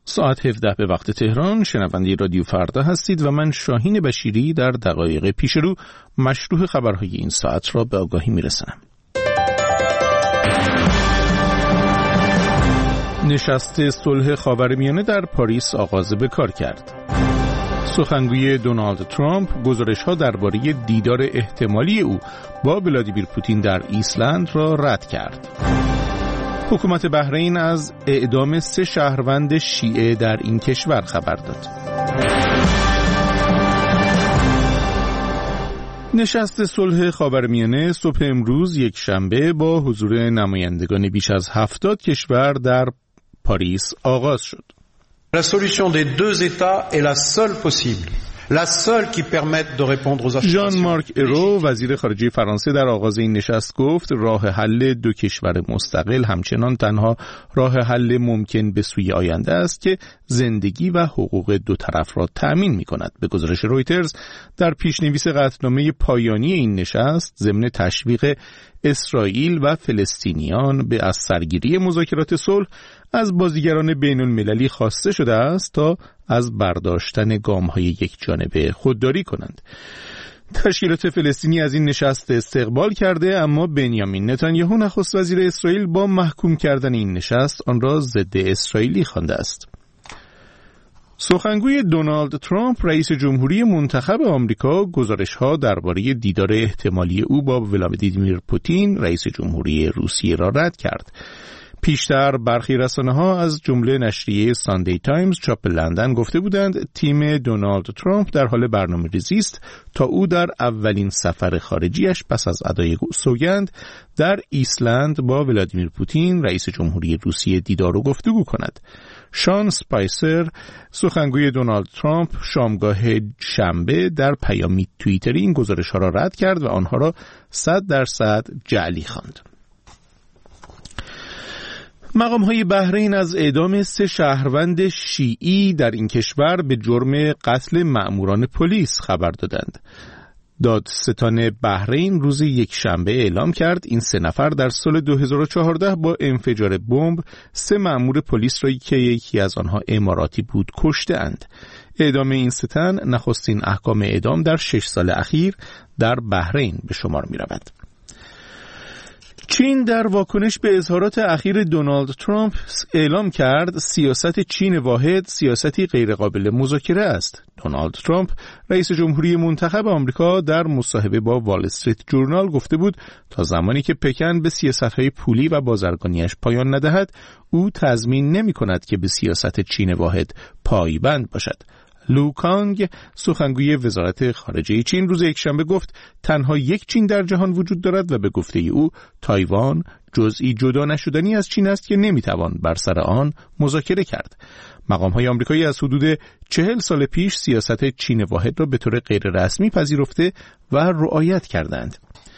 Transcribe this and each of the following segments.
ساعت 17 به وقت تهران. شنونده رادیو فردا هستید و من شاهین بشیری در دقایق پیش رو مشروح خبرهای این ساعت را به آگاهی میرسانم. نشست صلح خاورمیانه در پاریس آغاز به کار کرد. سخنگوی دونالد ترامپ گزارش‌ها درباره دیدار احتمالی او با ولادیمیر پوتین در ایسلند را رد کرد. حکومت بحرین از اعدام 3 شهروند شیعه در این کشور خبر داد. نشست صلح خاورمیانه صبح امروز یک شنبه با حضور نمایندگان بیش از 70 کشور در پاریس آغاز شد. La solution des deux États est la seule possible. La seule qui permette de répondre aux aspirations. ژان مارک ایرو وزیر خارجه فرانسه در آغاز این نشست گفت راه حل 2 کشور مستقل همچنان تنها راه حل ممکن به سوی آینده است که زندگی و حقوق 2 طرف را تأمین می‌کند. به گزارش رویترز در پیشنویس قطعنامه پایانی این نشست ضمن تشویق اسرائیل و فلسطینیان به از سرگیری مذاکرات صلح از بازیگران بین المللی خواسته شده است تا از برداشتن گام‌های یک جانبه خودداری کنند. تشکیلات فلسطینی از این نشست استقبال کرده، اما بنیامین نتانیاهو نخست وزیر اسرائیل با محکوم کردن این نشست آن را ضد اسرائیلی خوانده است. سخنگوی دونالد ترامپ رئیس جمهوری منتخب آمریکا گزارش‌ها درباره دیدار احتمالی او با ولادیمیر پوتین رئیس جمهوری روسیه را رد کرد. پیشتر برخی رسانه‌ها از جمله نشریه ساندی تایمز چاپ لندن گفته بودند تیم دونالد ترامپ در حال برنامه‌ریزی است تا او در اولین سفر خارجیش پس از ادای سوگند در ایسلند با ولادیمیر پوتین رئیس جمهوری روسیه دیدار و گفتگو کند. شان سپایسر سخنگوی دونالد ترامپ شامگاه شنبه در پیامی توییتری این گزارش‌ها را رد کرد و آنها را 100% جعلی خواند. مقام‌های بحرین از اعدام 3 شهروند شیعی در این کشور به جرم قتل مأموران پلیس خبر دادند. دادستان بحرین روز یکشنبه اعلام کرد این 3 نفر در سال 2014 با انفجار بمب 3 مأمور پلیس را که یکی از آنها اماراتی بود کشته‌اند. اعدام این 3 تن نخستین احکام اعدام در 6 سال اخیر در بحرین به شمار می‌رود. چین در واکنش به اظهارات اخیر دونالد ترامپ اعلام کرد سیاست چین واحد سیاستی غیرقابل مذاکره است. دونالد ترامپ رئیس جمهوری منتخب آمریکا در مصاحبه با وال استریت جورنال گفته بود تا زمانی که پکن به سیاست‌های پولی و بازرگانیش پایان ندهد او تضمین نمی‌کند که به سیاست چین واحد پایبند باشد. لو کانگ سخنگوی وزارت خارجه چین روز یکشنبه گفت تنها یک چین در جهان وجود دارد و به گفته او تایوان جزئی جدا نشدنی از چین است که نمیتوان بر سر آن مذاکره کرد. مقام‌های آمریکایی از حدود 40 سال پیش سیاست چین واحد را به طور غیر رسمی پذیرفته و رعایت کردند.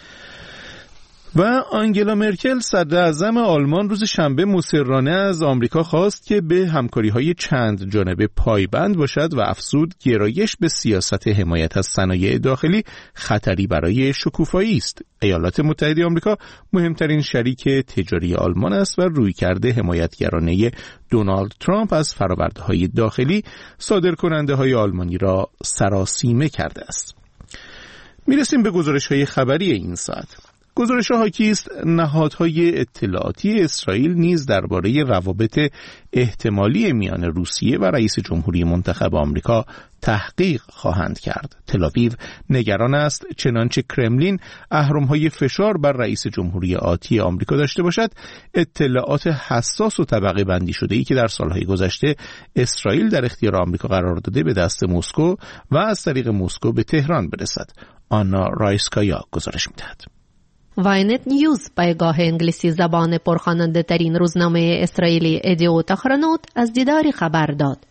و آنگلا مرکل صدر اعظم آلمان روز شنبه مصرانه از آمریکا خواست که به همکاری‌های چند جانبه پایبند باشد و افزود گرایش به سیاست حمایت از صنایع داخلی خطری برای شکوفایی است. ایالات متحده آمریکا مهمترین شریک تجاری آلمان است و رویکرد حمایتگرانه دونالد ترامپ از فرآورده‌های داخلی صادرکننده‌های آلمانی را سراسیمه کرده است. میرسیم به گزارش‌های خبری این ساعت. گزارش حاکی است نهادهای اطلاعاتی اسرائیل نیز درباره روابط احتمالی میان روسیه و رئیس جمهوری منتخب آمریکا تحقیق خواهند کرد. تل‌آویو نگران است چنانچه کرملین اهرم‌های فشار بر رئیس جمهوری آتی آمریکا داشته باشد اطلاعات حساس و طبقه بندی شده‌ای که در سالهای گذشته اسرائیل در اختیار آمریکا قرار داده به دست مسکو و از طریق مسکو به تهران برسد. آنا رایسکایا گزارش می‌دهد. واینت نیوز پایگاه انگلیسی زبان پرخواننده ترین روزنامه اسرائیلی ادیوت اخرانوت از دیداری خبر داد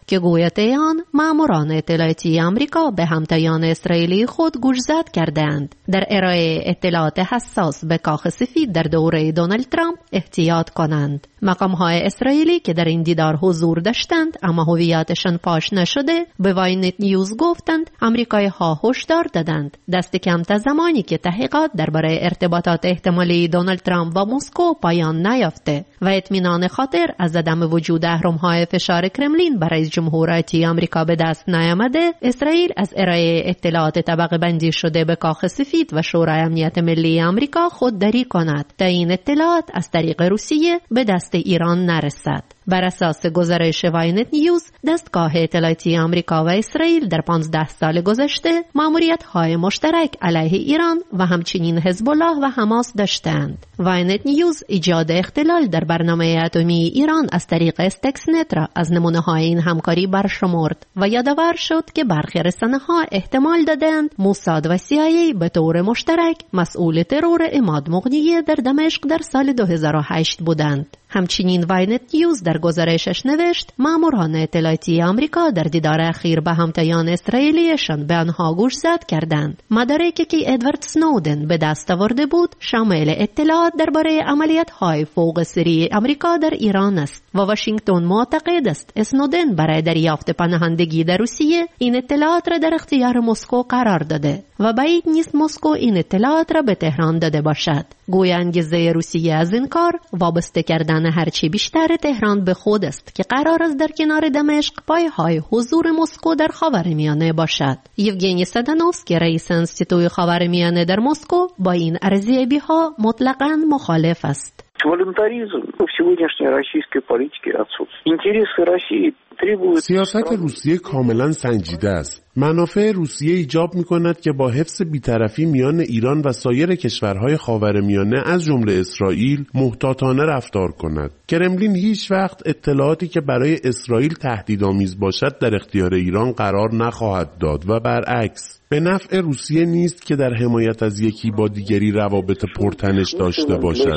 که گویته آن ماموران اطلاعاتی آمریکا به همتایان اسرائیلی خود گوشزد کردند در ارائه اطلاعات حساس به کاخ سفید در دوره دونالد ترامپ احتیاط کنند. مقام‌های اسرائیلی که در این دیدار حضور داشتند اما هویتشان فاش نشده به واینت نیوز گفتند آمریکایی‌ها هشدار دادند دست کم تا زمانی که تحقیقات درباره ارتباطات احتمالی دونالد ترامپ و مسکو پایان نیافته و اطمینان خاطر از عدم وجود اهرم‌های فشار کرملین بر رئیس جمهور آتی آمریکا به دست نیامده، اسرائیل از ارائه اطلاعات طبقه بندی شده به کاخ سفید و شورای امنیت ملی آمریکا خودداری کند تا این اطلاعات از طریق روسیه به دست ایران نرسد. بر اساس گزارش واینت نیوز، دستگاه اطلاعاتی آمریکا و اسرائیل در 15 سال گذشته مأموریت‌های مشترک علیه ایران و همچنین حزب الله و حماس داشتند. واینت نیوز ایجاد اختلال در برنامه اتمی ایران از طریق استکسنت را از نمونه‌های این همکاری برشمرد و یادآور شد که برخی رسانه‌ها احتمال دادند موساد و CIA به طور مشترک مسئول ترور عماد مغنیه در دمشق در سال 2008 بودند. همچنین واینت نیوز در گزارشش نوشت ماموران اطلاعاتی آمریکا در دیدار اخیر به همتایان اسرائیلیشان به آنها گوشزد کردند. مدارکی که ادوارد سنودن به دست آورده بود شامل اطلاعات درباره عملیات‌های فوق سری آمریکا در ایران است و واشنگتن معتقد است اسنودن برای دریافت پناهندگی در روسیه این اطلاعات را در اختیار مسکو قرار داده و بعید نیست مسکو این اطلاعات را به تهران داده باشد. گویا انگیزه روسیه از این کار وابسته کردن هرچی بیشتر تهران به خود است که قرار است در کنار دمشق پایه‌های حضور مسکو در خاورمیانه باشد. یوگنی سدانوفسکی رئیس انستیتوی خاورمیانه در مسکو با این ارزیابی‌ها مطلقاً مخالف است. Волонтаризм в сегодняшней российской политике отсутствует. Интересы России требуют... سیاست روسیه کاملا سنجیده است. منافع روسیه ایجاب می‌کند که با حفظ بی‌طرفی میان ایران و سایر کشورهای خاورمیانه از جمله اسرائیل محتاطانه رفتار کند. کرملین هیچ وقت اطلاعاتی که برای اسرائیل تهدیدآمیز باشد در اختیار ایران قرار نخواهد داد و برعکس. به نفع روسیه نیست که در حمایت از یکی با دیگری روابط پرتنش داشته باشد.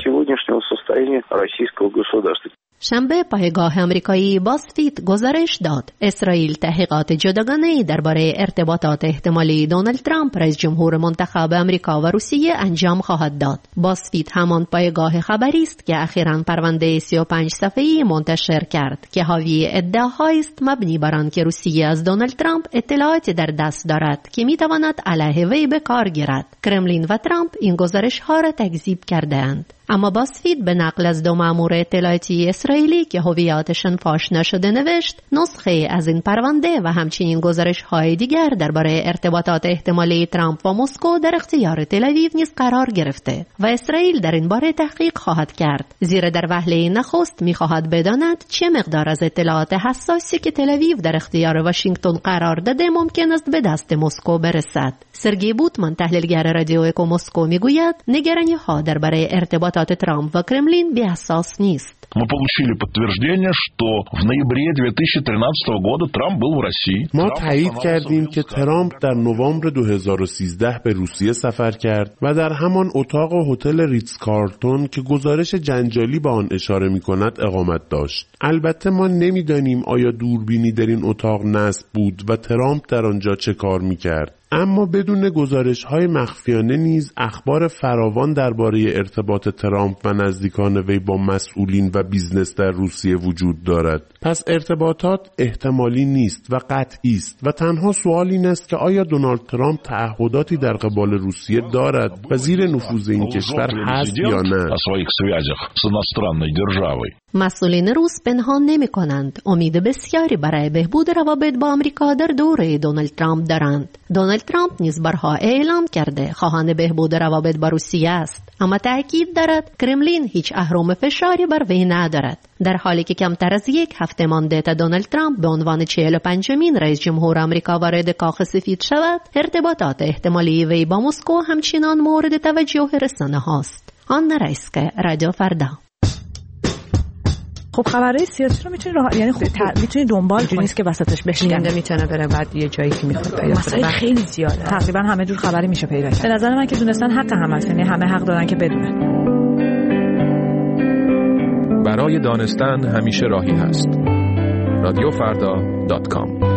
شنبه پایگاه آمریکایی بازفید گزارش داد اسرائیل تحقیقات جداگانه‌ای درباره ارتباطات احتمالی دونالد ترامپ رئیس جمهور منتخب آمریکا و روسیه انجام خواهد داد. بازفید همان پایگاه خبری است که اخیراً پرونده 35 صفحه‌ای منتشر کرد که حاوی ادعاهایی است مبنی بر آنکه روسیه از دونالد ترامپ اطلاعاتی در دست دارد که می‌تواند علیه وی به کار گیرد. کرملین و ترامپ این گزارش‌ها را تکذیب کردند. اما بازفید به نقل از دو مأمور اطلاعاتی اسرائیلی که هویتشان فاش نشده نوشت نسخه از این پرونده و همچنین گزارش‌های دیگر درباره ارتباطات احتمالی ترامپ و مسکو در اختیار تل‌آویو نیز قرار گرفته و اسرائیل در این باره تحقیق خواهد کرد، زیرا در وهله نخست می‌خواهد بداند چه مقدار از اطلاعات حساسی که تل‌آویو در اختیار واشنگتن قرار داده ممکن است به دست مسکو برسد. سرگئی بوتمن تحلیلگر رادیو اکو مسکو میگوید نگرانی‌ها درباره ارتباطات ترامپ و کرملین بی‌اساس نیست. Мы получили подтверждение, что в ноябре 2013 года Трамп был в России. ما تایید کردیم که ترامپ در نوامبر 2013 به روسیه سفر کرد و در همان اتاق هتل ریتز کارلتون که گزارش جنجالی به آن اشاره می‌کند اقامت داشت. البته ما نمی‌دانیم آیا دوربینی در این اتاق نصب بود و ترامپ در آنجا چه کار می‌کرد. اما بدون گزارش‌های مخفیانه نیز اخبار فراوان درباره ارتباط ترامپ و نزدیکان وی با مسئولین و بیزنس در روسیه وجود دارد. پس ارتباطات احتمالی نیست و قطعی است و تنها سوال این است که آیا دونالد ترامپ تعهداتی در قبال روسیه دارد و زیر نفوذ این کشور هست یا نه؟ مسئولین روس پنهان نمی‌کنند امید بسیاری برای بهبود روابط با آمریکا در دوره دونالد ترامپ دارند. دونالد ترامپ نیز بارها اعلام کرده خواهان بهبود روابط با روسیه است، اما تأکید دارد کرملین هیچ اهرم فشاری بر وی ندارد. در حالی که کمتر از یک هفته مانده تا دونالد ترامپ به عنوان 45مین رئیس جمهور آمریکا وارد کاخ سفید شود، ارتباطات احتمالی وی با مسکو همچنان مورد توجه رسانه‌هاست. آن رئیسکه رادیو فردا. خب خبرهای سیاسی رو میتونی میتونی دنبال کنی، نیست که وسطش بشکنه، میتونه بره بعد یه جایی که میخواد پیدا کنه. خیلی زیاده، تقریبا همه جور خبری میشه پیدا کرد. به نظر من که دونستن حق همه است، یعنی همه حق دارن که بدونن. برای دانستن همیشه راهی هست. radiofarda.com.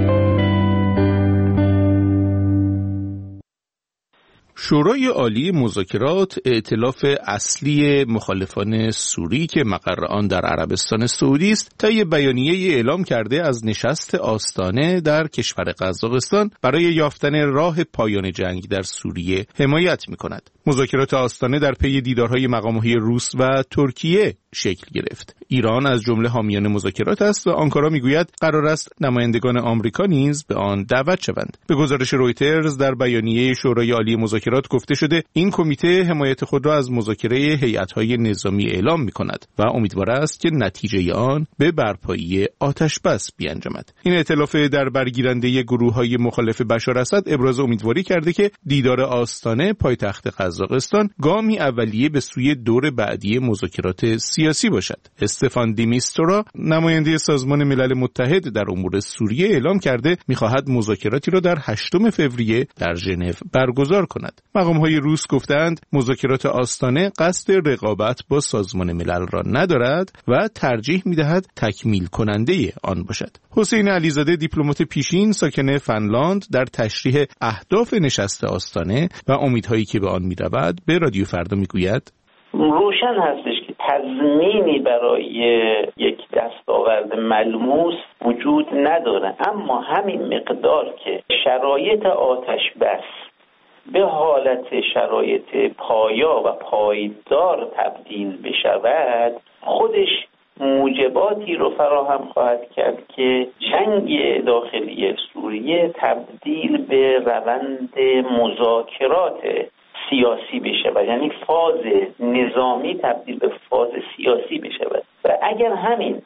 شورای عالی مذاکرات، ائتلاف اصلی مخالفان سوری که مقر آن در عربستان سعودی است، طی بیانیه‌ای اعلام کرده از نشست آستانه در کشور قزاقستان برای یافتن راه پایان جنگ در سوریه حمایت می‌کند. مذاکرات آستانه در پی دیدارهای مقام‌های روس و ترکیه شکل گرفت. ایران از جمله حامیان مذاکرات است و آنکارا میگوید قرار است نمایندگان آمریکا نیز به آن دعوت شوند. به گزارش رویترز در بیانیه شورای عالی مذاکرات گفته شده این کمیته حمایت خود را از مذاکره هیئت‌های نظامی اعلام می‌کند و امیدوار است که نتیجه آن به برپایی آتش بس بیانجامد. این ائتلاف در برگیرنده گروه‌های مخالف بشار اسد ابراز امیدواری کرده که دیدار آستانه پایتخت قزاقستان گامی اولیه به سوی دور بعدی مذاکرات سیاسی باشد. استفان دیمیستورا نماینده سازمان ملل متحد در امور سوریه اعلام کرده می‌خواهد مذاکراتی را در 8 فوریه در ژنو برگزار کند. مقام‌های روس گفتند مذاکرات آستانه قصد رقابت با سازمان ملل را ندارد و ترجیح می‌دهد تکمیل کننده آن باشد. حسین علیزاده دیپلمات پیشین ساکن فنلاند در تشریح اهداف نشست آستانه و امیدهایی که به آن می‌رود به رادیو فردا می‌گوید روشن هستش که تضمینی برای یک دستاورد ملموس وجود نداره، اما همین مقدار که شرایط آتش بس به حالت شرایط پایا و پایدار تبدیل بشود خودش موجباتی رو فراهم خواهد کرد که جنگ داخلی سوریه تبدیل به روند مذاکرات سیاسی بشود، یعنی فاز نظامی تبدیل به فاز سیاسی بشود و اگر همین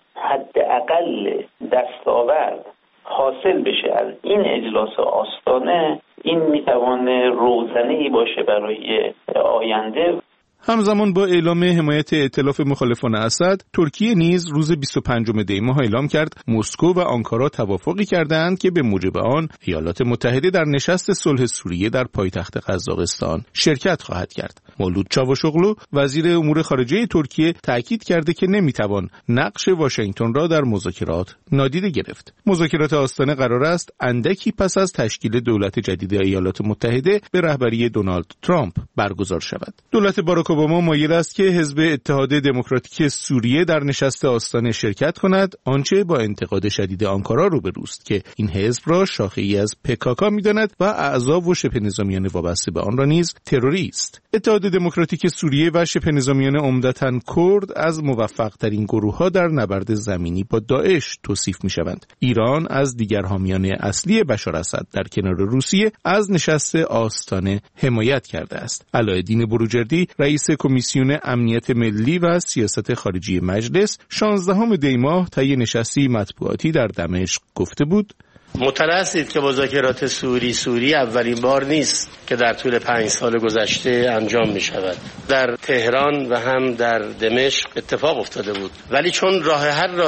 حداقل دستاورد حاصل بشه از این اجلاس آستانه، این میتوانه روزنه‌ای باشه برای آینده. همزمان با اعلام حمایت ائتلاف مخالفان اسد، ترکیه نیز روز 25 دی ماه اعلام کرد مسکو و آنکارا توافقی کردند که به موجب آن ایالات متحده در نشست صلح سوریه در پایتخت قزاقستان شرکت خواهد کرد. مولود چاوشوغلو وزیر امور خارجه ترکیه تاکید کرده که نمیتوان نقش واشنگتن را در مذاکرات نادیده گرفت. مذاکرات آستانه قرار است اندکی پس از تشکیل دولت جدید ایالات متحده به رهبری دونالد ترامپ برگزار شود. دولت باراک اوباما مایل است که حزب اتحاد دموکراتیک سوریه در نشست آستانه شرکت کند، آنچه با انتقاد شدید آنکارا روبروست که این حزب را شاخه‌ای از پکاکا می‌داند و اعضا و شبه نظامیان وابسته به آن را نیز تروریست. اتحاد دموکراتیک سوریه و شبه نظامیان عمدتاً کرد از موفق‌ترین گروه‌ها در نبرد زمینی با داعش توصیف می‌شوند. ایران از دیگر حامیان اصلی بشار اسد در کنار روسیه از نشست آستانه حمایت کرده است. علایالدین بروجردی رئیس کمیسیون امنیت ملی و سیاست خارجی مجلس 16 دی ماه طی نشستی مطبوعاتی در دمشق گفته بود مطلع هستید که مذاکرات سوری اولین بار نیست که در طول 5 سال گذشته انجام می شود. در تهران و هم در دمشق اتفاق افتاده بود، ولی چون راه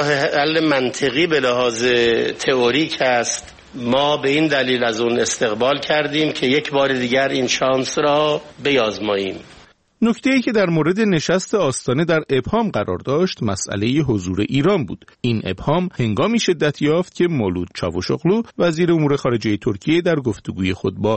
حل منطقی به لحاظ تئوریک است، ما به این دلیل از اون استقبال کردیم که یک بار دیگر این شانس را بیازماییم. نکته‌ای که در مورد نشست آستانه در ابهام قرار داشت مسئله حضور ایران بود. این ابهام هنگامی شدت یافت که مولود چاوشوغلو وزیر امور خارجه ترکیه در گفتگوی خود با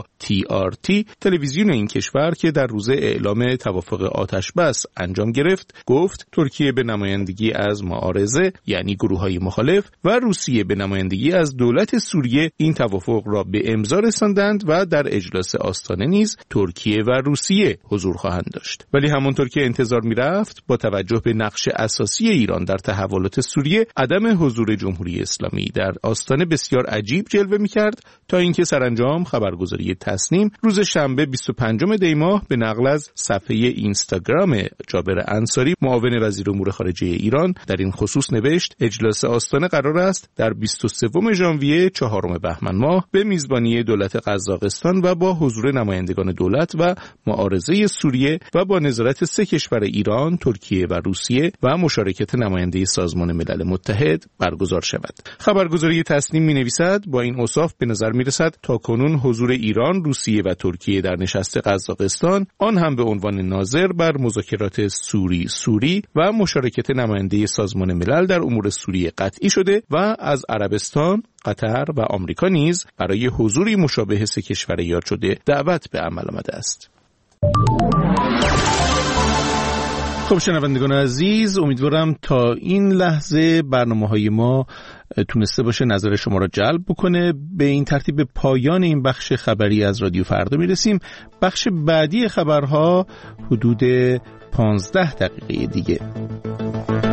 TRT تلویزیون این کشور که در روز اعلام توافق آتش بس انجام گرفت گفت ترکیه به نمایندگی از معارضه یعنی گروه‌های مخالف و روسیه به نمایندگی از دولت سوریه این توافق را به امضا رساندند و در اجلاس آستانه نیز ترکیه و روسیه حضور خواهند داشت. ولی همونطور که انتظار می‌رفت با توجه به نقش اساسی ایران در تحولات سوریه، عدم حضور جمهوری اسلامی در آستانه بسیار عجیب جلوه می‌کرد تا اینکه سرانجام خبرگزاری تسنیم روز شنبه 25 دی ماه به نقل از صفحه اینستاگرام جابر انصاری معاون وزیر امور خارجه ایران در این خصوص نوشت اجلاس آستانه قرار است در 23 ژانویه 4 بهمن ماه به میزبانی دولت قزاقستان و با حضور نمایندگان دولت و معارضه سوریه و و با نظارت 3 کشور ایران، ترکیه و روسیه و مشارکت نماینده سازمان ملل متحد برگزار شود. خبرگزاری تسنیم می‌نویسد با این اوصاف به نظر می‌رسد تاکنون حضور ایران، روسیه و ترکیه در نشست قزاقستان، آن هم به عنوان ناظر بر مذاکرات سوری و مشارکت نماینده سازمان ملل در امور سوریه قطعی شده و از عربستان، قطر و آمریکا نیز برای حضوری مشابه 3 کشور یاد شده دعوت به عمل آمده است. خب شنوندگان عزیز، امیدوارم تا این لحظه برنامه‌های ما تونسته باشه نظر شما را جلب بکنه. به این ترتیب به پایان این بخش خبری از رادیو فردا میرسیم. بخش بعدی خبرها حدود 15 دقیقه دیگه.